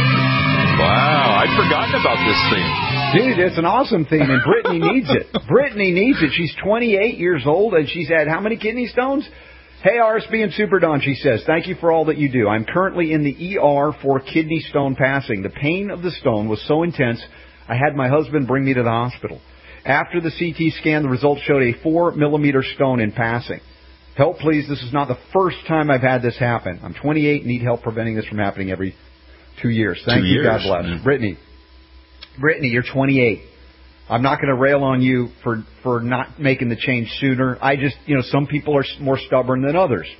Wow, I'd forgotten about this thing. Dude, it's an awesome thing, and Brittany needs it. Brittany needs it. She's twenty-eight years old, and she's had how many kidney stones? Hey, R S B and Super Don, she says, thank you for all that you do. I'm currently in the E R for kidney stone passing. The pain of the stone was so intense, I had my husband bring me to the hospital. After the C T scan, the results showed a four millimeter stone in passing. Help, please. This is not the first time I've had this happen. I'm twenty-eight, need help preventing this from happening every two years. Thank two you. Years. God bless. Mm-hmm. Brittany. Brittany, you're twenty-eight. I'm not going to rail on you for, for not making the change sooner. I just, you know, some people are more stubborn than others.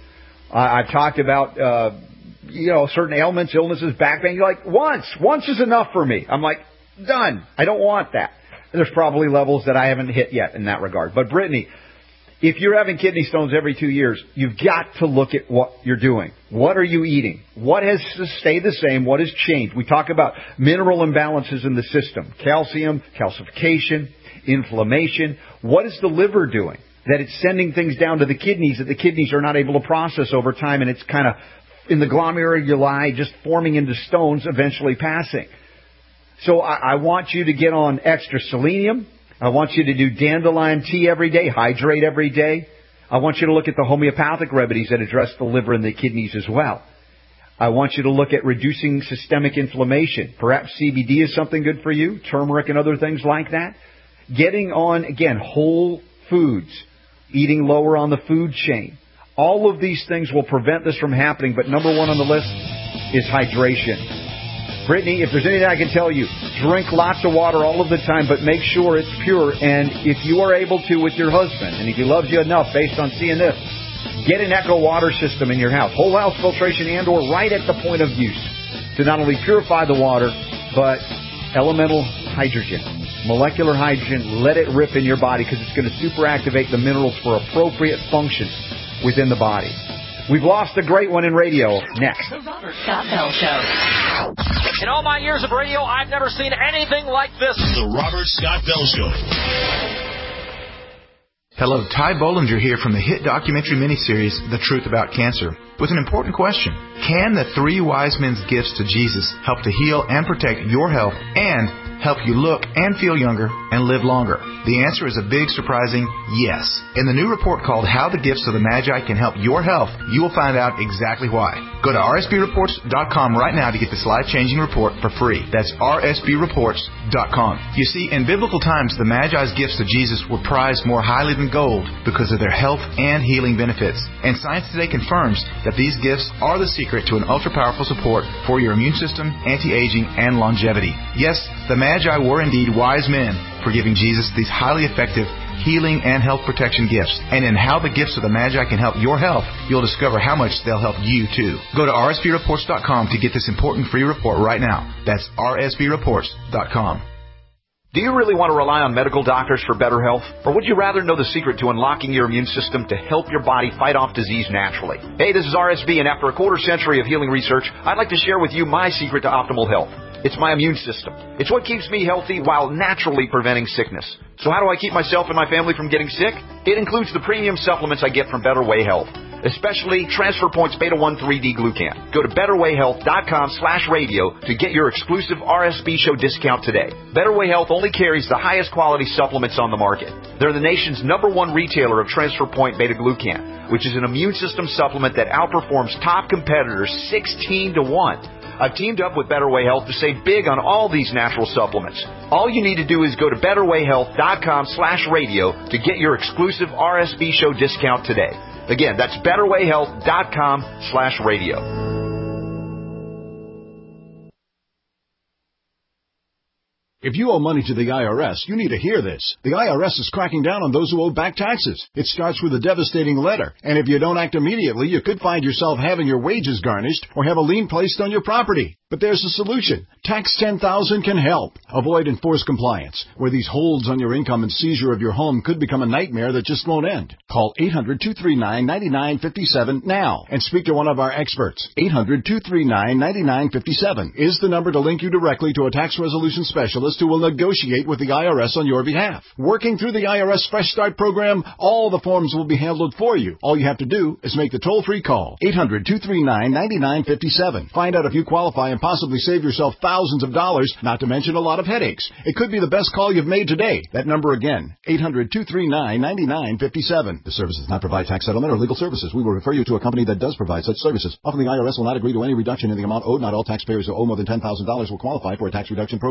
I, I've talked about, uh, you know, certain ailments, illnesses, back pain. You're like, once, once is enough for me. I'm like, done. I don't want that. There's probably levels that I haven't hit yet in that regard. But Brittany, if you're having kidney stones every two years, you've got to look at what you're doing. What are you eating? What has stayed the same? What has changed? We talk about mineral imbalances in the system. Calcium, calcification, inflammation. What is the liver doing? That it's sending things down to the kidneys that the kidneys are not able to process over time, and it's kind of in the glomeruli just forming into stones, eventually passing. So I, I want you to get on extra selenium. I want you to do dandelion tea every day, hydrate every day. I want you to look at the homeopathic remedies that address the liver and the kidneys as well. I want you to look at reducing systemic inflammation. Perhaps C B D is something good for you, turmeric and other things like that. Getting on, again, whole foods, eating lower on the food chain. All of these things will prevent this from happening, but number one on the list is hydration. Brittany, if there's anything I can tell you, drink lots of water all of the time, but make sure it's pure. And if you are able to with your husband, and if he loves you enough based on seeing this, get an Echo water system in your house. Whole house filtration and or right at the point of use to not only purify the water, but elemental hydrogen, molecular hydrogen, let it rip in your body because it's going to superactivate the minerals for appropriate functions within the body. We've lost a great one in radio. Next. The Robert Scott Bell Show. In all my years of radio, I've never seen anything like this. The Robert Scott Bell Show. Hello, Ty Bollinger here from the hit documentary miniseries, The Truth About Cancer, with an important question. Can the three wise men's gifts to Jesus help to heal and protect your health and help you look and feel younger and live longer? The answer is a big, surprising yes. In the new report called How the Gifts of the Magi Can Help Your Health, you will find out exactly why. Go to R S B reports dot com right now to get this life-changing report for free. That's R S B reports dot com. You see, in biblical times, the Magi's gifts to Jesus were prized more highly than gold because of their health and healing benefits. And science today confirms that these gifts are the secret to an ultra-powerful support for your immune system, anti-aging, and longevity. Yes, the Magi were indeed wise men for giving Jesus these highly effective healing and health protection gifts. And in How the Gifts of the Magi Can Help Your Health, you'll discover how much they'll help you too. Go to R S B reports dot com to get this important free report right now. That's R S B reports dot com. Do you really want to rely on medical doctors for better health? Or would you rather know the secret to unlocking your immune system to help your body fight off disease naturally? Hey, this is R S B, and after a quarter century of healing research, I'd like to share with you my secret to optimal health. It's my immune system. It's what keeps me healthy while naturally preventing sickness. So how do I keep myself and my family from getting sick? It includes the premium supplements I get from Better Way Health, especially Transfer Points Beta one three D Glucan. Go to better way health dot com slash radio to get your exclusive R S B show discount today. Better Way Health only carries the highest quality supplements on the market. They're the nation's number one retailer of Transfer Point Beta Glucan, which is an immune system supplement that outperforms top competitors sixteen to one. I've teamed up with Better Way Health to save big on all these natural supplements. All you need to do is go to better way health dot com slash radio to get your exclusive R S B show discount today. Again, that's better way health dot com slash radio. If you owe money to the I R S, you need to hear this. The I R S is cracking down on those who owe back taxes. It starts with a devastating letter, and if you don't act immediately, you could find yourself having your wages garnished or have a lien placed on your property. But there's a solution. Tax ten thousand can help. Avoid enforced compliance, where these holds on your income and seizure of your home could become a nightmare that just won't end. Call eight hundred two three nine nine nine five seven now and speak to one of our experts. eight hundred two three nine nine nine five seven is the number to link you directly to a tax resolution specialist who will negotiate with the I R S on your behalf. Working through the I R S Fresh Start program, all the forms will be handled for you. All you have to do is make the toll-free call. eight hundred two three nine nine nine five seven. Find out if you qualify and possibly save yourself thousands of dollars, not to mention a lot of headaches. It could be the best call you've made today. That number again, eight hundred two three nine nine nine five seven. The service does not provide tax settlement or legal services. We will refer you to a company that does provide such services. Often the I R S will not agree to any reduction in the amount owed. Not all taxpayers who owe more than ten thousand dollars will qualify for a tax reduction program.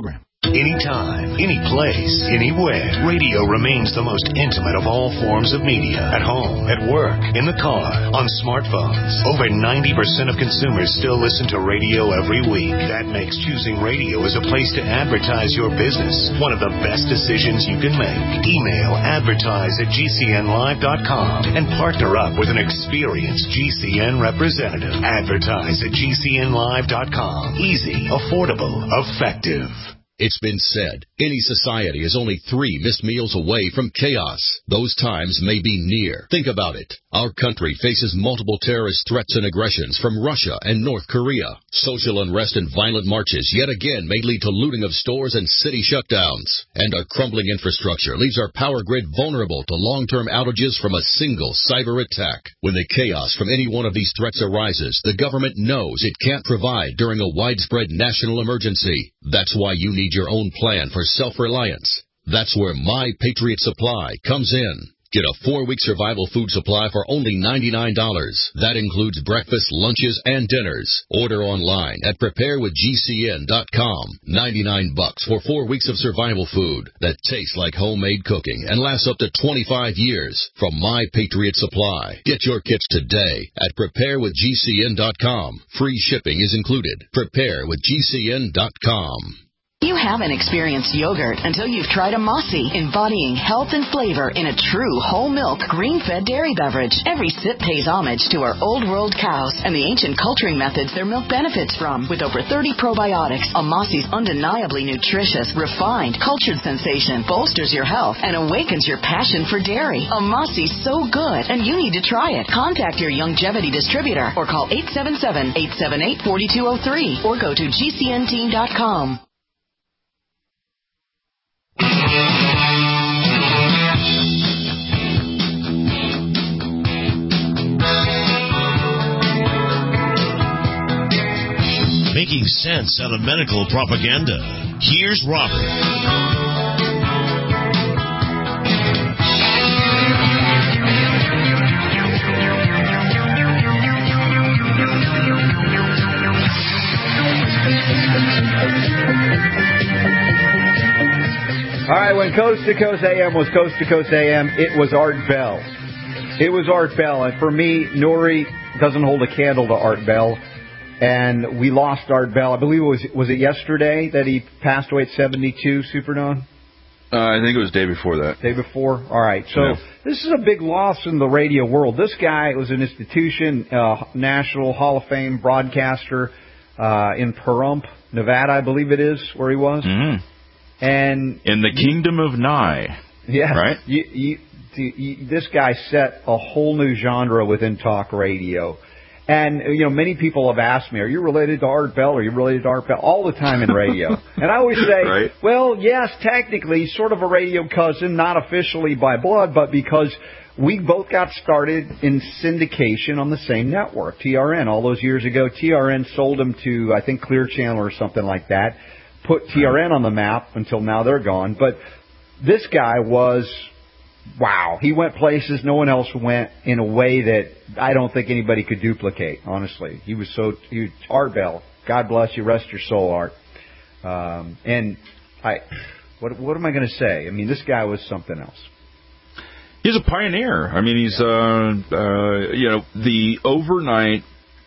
Anytime, any place, anywhere. Radio remains the most intimate of all forms of media. At home, at work, in the car, on smartphones. Over ninety percent of consumers still listen to radio every week. That makes choosing radio as a place to advertise your business one of the best decisions you can make. Email advertise at G C N live dot com and partner up with an experienced G C N representative. Advertise at G C N live dot com. Easy, affordable, effective. It's been said, any society is only three missed meals away from chaos. Those times may be near. Think about it. Our country faces multiple terrorist threats and aggressions from Russia and North Korea. Social unrest and violent marches yet again may lead to looting of stores and city shutdowns. And our crumbling infrastructure leaves our power grid vulnerable to long-term outages from a single cyber attack. When the chaos from any one of these threats arises, the government knows it can't provide during a widespread national emergency. That's why you need your own plan for self-reliance. That's where My Patriot Supply comes in. Get a four-week survival food supply for only ninety-nine dollars. That includes breakfast, lunches, and dinners. Order online at prepare with G C N dot com. ninety-nine bucks for four weeks of survival food that tastes like homemade cooking and lasts up to twenty-five years from My Patriot Supply. Get your kits today at prepare with G C N dot com. Free shipping is included. prepare with G C N dot com. You haven't experienced yogurt until you've tried a Mossy, embodying health and flavor in a true whole milk, green-fed dairy beverage. Every sip pays homage to our old world cows and the ancient culturing methods their milk benefits from. With over thirty probiotics, a Mossy's undeniably nutritious, refined, cultured sensation bolsters your health and awakens your passion for dairy. A Mossy's so good, and you need to try it. Contact your Youngevity distributor or call eight seven seven, eight seven eight, four two zero three or go to G C N team dot com. Making sense out of medical propaganda. Here's Robert. All right, when Coast to Coast A M was Coast to Coast A M, it was Art Bell. It was Art Bell. And for me, Nori doesn't hold a candle to Art Bell. And we lost Art Bell. I believe it was was it yesterday that he passed away at seventy-two, Superdome? Uh, I think it was the day before that. Day before? All right. So yeah. This is a big loss in the radio world. This guy was an institution, uh, National Hall of Fame broadcaster uh, in Pahrump, Nevada, I believe it is, where he was. Mm-hmm. And in the kingdom of Nye. Yeah. Right? You, you, you, this guy set a whole new genre within talk radio. And, you know, many people have asked me, are you related to Art Bell? Are you related to Art Bell? All the time in radio. And I always say, right. Well, yes, technically, sort of a radio cousin, not officially by blood, but because we both got started in syndication on the same network, T R N. All those years ago, T R N sold them to, I think, Clear Channel or something like that. Put T R N on the map until now they're gone. But this guy was, wow, he went places no one else went in a way that I don't think anybody could duplicate, honestly. He was so, he was, Art Bell, God bless you, rest your soul, Art. Um, and I, what, what am I going to say? I mean, this guy was something else. He's a pioneer. I mean, he's, uh, uh, you know, the overnight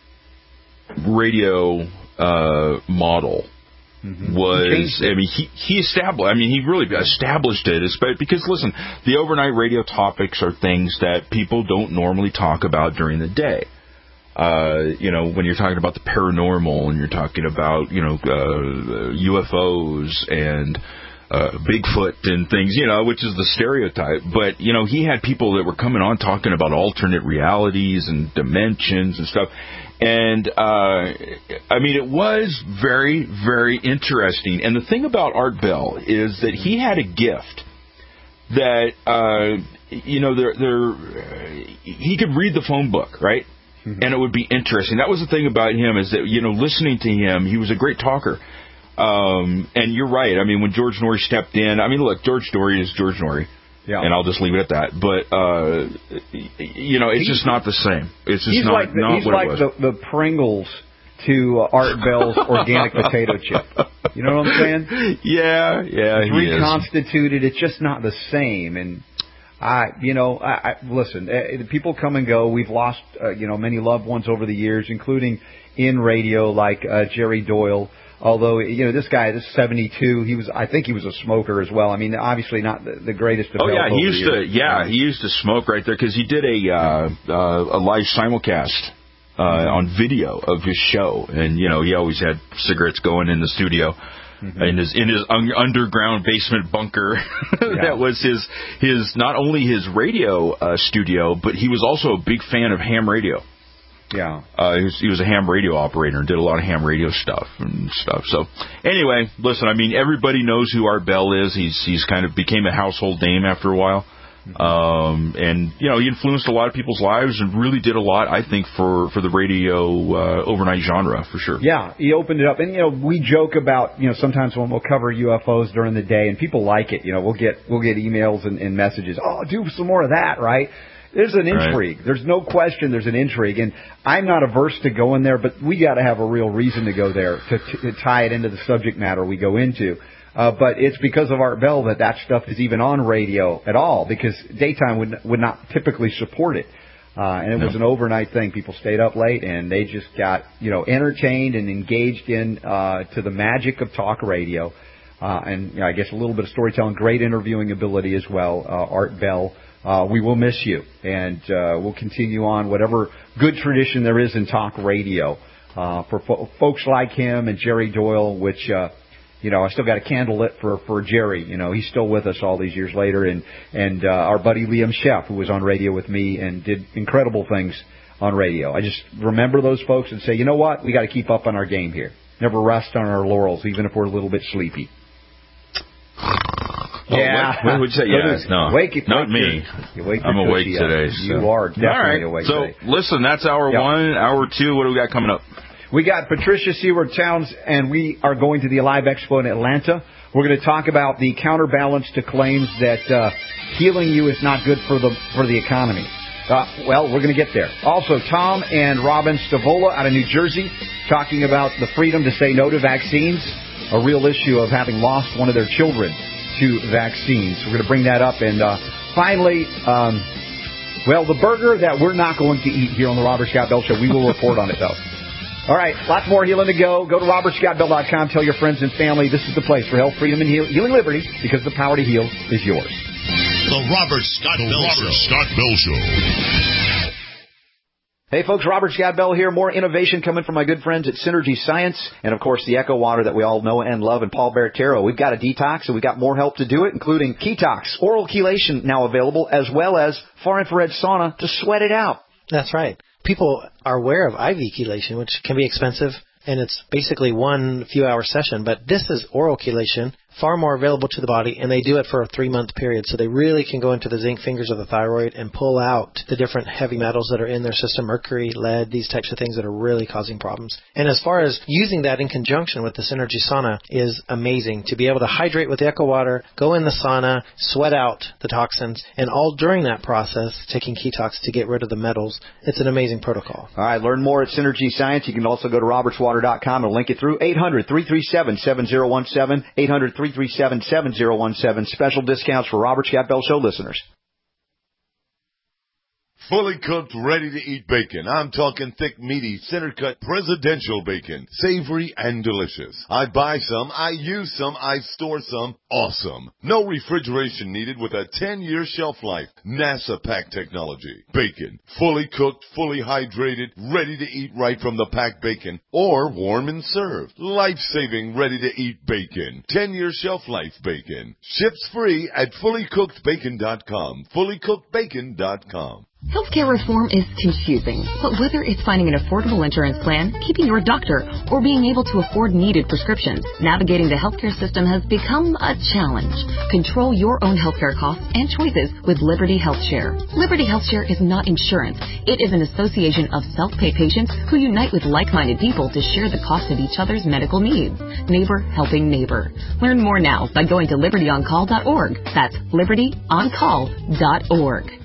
radio uh, model. Mm-hmm. Was I mean he he established I mean he really established it because listen, the overnight radio topics are things that people don't normally talk about during the day. Uh, you know, when you're talking about the paranormal and you're talking about, you know, uh, U F Os and uh, Bigfoot and things, you know, which is the stereotype. But, you know, he had people that were coming on talking about alternate realities and dimensions and stuff. And, uh, I mean, it was very, very interesting. And the thing about Art Bell is that he had a gift that, uh, you know, there, there, he could read the phone book, right? Mm-hmm. And it would be interesting. That was the thing about him is that, you know, listening to him, he was a great talker. Um, and you're right. I mean, when George Norrie stepped in, I mean, look, George Norrie is George Norrie. Yeah. And I'll just leave it at that. But, uh, you know, it's he's, just not the same. It's just he's not, like the, not he's what like it was. The, the Pringles to Art Bell's organic potato chip. You know what I'm saying? Yeah, yeah, it's he reconstituted. is. It's just not the same. And I, you know, I, I listen. Uh, people come and go. We've lost, uh, you know, many loved ones over the years, including in radio, like uh, Jerry Doyle. Although, you know, this guy, this seventy-two, he was, I think he was a smoker as well. I mean, obviously not the, the greatest of Oh, health yeah, he over used the to, years. yeah, he used to smoke right there because he did a, uh, uh, a live simulcast, uh, on video of his show. And, you know, he always had cigarettes going in the studio. Mm-hmm. In his in his un- underground basement bunker, Yeah. that was his his not only his radio uh, studio, but he was also a big fan of ham radio. Yeah, uh, he was, he was a ham radio operator and did a lot of ham radio stuff and stuff. So anyway, listen, I mean, everybody knows who Art Bell is. He's he's kind of became a household name after a while. Um, and, you know, he influenced a lot of people's lives and really did a lot, I think, for, for the radio uh, overnight genre, for sure. Yeah, he opened it up. And, you know, we joke about, you know, sometimes when we'll cover U F Os during the day, and people like it. You know, we'll get we'll get emails and, and messages. Oh, do some more of that, right? There's an intrigue. Right. There's no question there's an intrigue. And I'm not averse to going there, but we got to have a real reason to go there to, to tie it into the subject matter we go into. Uh, but it's because of Art Bell that that stuff is even on radio at all, because daytime would would not typically support it. Uh, and it no. was an overnight thing. People stayed up late and they just got, you know, entertained and engaged in uh, to the magic of talk radio. Uh, and, you know, I guess a little bit of storytelling, great interviewing ability as well. Uh, Art Bell, uh, we will miss you. And uh, we'll continue on whatever good tradition there is in talk radio. Uh, for fo- folks like him and Jerry Doyle, which... Uh, You know, I still got a candle lit for, for Jerry. You know, he's still with us all these years later. And, and uh, our buddy Liam Sheff, who was on radio with me and did incredible things on radio. I just remember those folks and say, you know what? We got to keep up on our game here. Never rest on our laurels, even if we're a little bit sleepy. Oh, yeah. What would you say? Yes, no. Wake, not wake me. Your, you I'm awake today. So. You are definitely all right. awake so, today. listen, that's hour yep. one. Hour two, what do we got coming up? We got Patricia Seward Towns, and we are going to the Alive Expo in Atlanta. We're going to talk about the counterbalance to claims that uh, healing you is not good for the for the economy. Uh, well, we're going to get there. Also, Tom and Robin Stavola out of New Jersey talking about the freedom to say no to vaccines, a real issue of having lost one of their children to vaccines. We're going to bring that up. And uh, finally, um, well, the burger that we're not going to eat here on the Robert Scott Bell Show, we will report on it, though. All right, lots more healing to go. Go to robert scott bell dot com. Tell your friends and family this is the place for health, freedom, and heal- healing liberty, because the power to heal is yours. The Robert Scott the Bell Robert Show. Scott Bell Show. Hey, folks, Robert Scott Bell here. More innovation coming from my good friends at Synergy Science. And, of course, the Echo Water that we all know and love, and Paul Bertero. We've got a detox, and we've got more help to do it, including Ketox, oral chelation now available, as well as far-infrared sauna to sweat it out. That's right. People are aware of I V chelation, which can be expensive, and it's basically one few-hour session. But this is oral chelation, far more available to the body, and they do it for a three-month period. So they really can go into the zinc fingers of the thyroid and pull out the different heavy metals that are in their system, mercury, lead, these types of things that are really causing problems. And as far as using that in conjunction with the Synergy sauna is amazing. To be able to hydrate with the Echo Water, go in the sauna, sweat out the toxins, and all during that process, taking Ketox to get rid of the metals. It's an amazing protocol. All right, learn more at Synergy Science. You can also go to roberts water dot com and link it through eight hundred, three three seven, seven zero one seven, eight hundred, three three seven, seven zero one seven. Special discounts for Robert Scott Bell Show listeners. Fully cooked, ready-to-eat bacon. I'm talking thick, meaty, center-cut presidential bacon. Savory and delicious. I buy some, I use some, I store some. Awesome. No refrigeration needed with a ten-year shelf life. NASA pack technology. Bacon. Fully cooked, fully hydrated, ready to eat right from the packed bacon. Or warm and served. Life-saving, ready-to-eat bacon. ten-year shelf life bacon. Ships free at fully cooked bacon dot com. fully cooked bacon dot com. Healthcare reform is confusing, but whether it's finding an affordable insurance plan, keeping your doctor, or being able to afford needed prescriptions, navigating the healthcare system has become a challenge. Control your own healthcare costs and choices with Liberty HealthShare. Liberty HealthShare is not insurance. It is an association of self-pay patients who unite with like-minded people to share the cost of each other's medical needs. Neighbor helping neighbor. Learn more now by going to liberty on call dot org. That's liberty on call dot org.